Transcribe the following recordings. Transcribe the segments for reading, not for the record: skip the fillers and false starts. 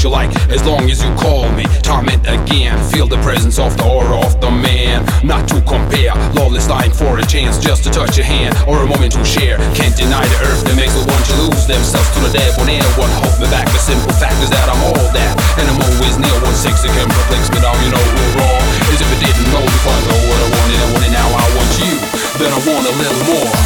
you like, as long as you call me. Torment again, feel the presence of the aura of the man. Not to compare, lawless dying for a chance just to touch your hand or a moment to share. Can't deny the earth that makes the one to lose themselves to the debonair. What holds me back? The simple fact is that I'm all that, and I'm always near. 1/6 it can perplex me down, you know who wrong. As if I didn't know before I know what I wanted, and when now I want you, then I want a little more.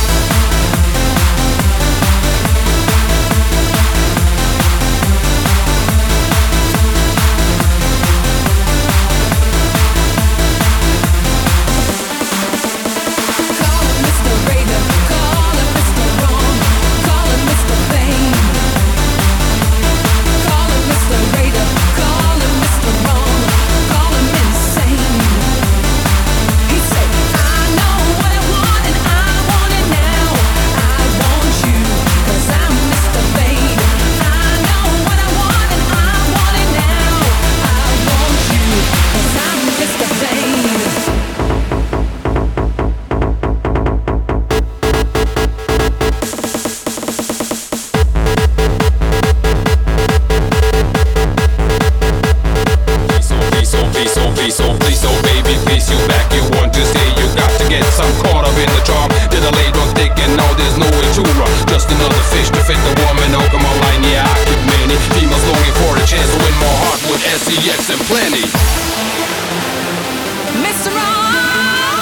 So baby, please you back, you want to stay, you got to get some caught up in the charm. Did I lay on thick and now there's no way to run. Just another fish to fit the woman, oh come on line, yeah I keep many females longing for a chance to win my heart with SEX and plenty. Mr. Ron.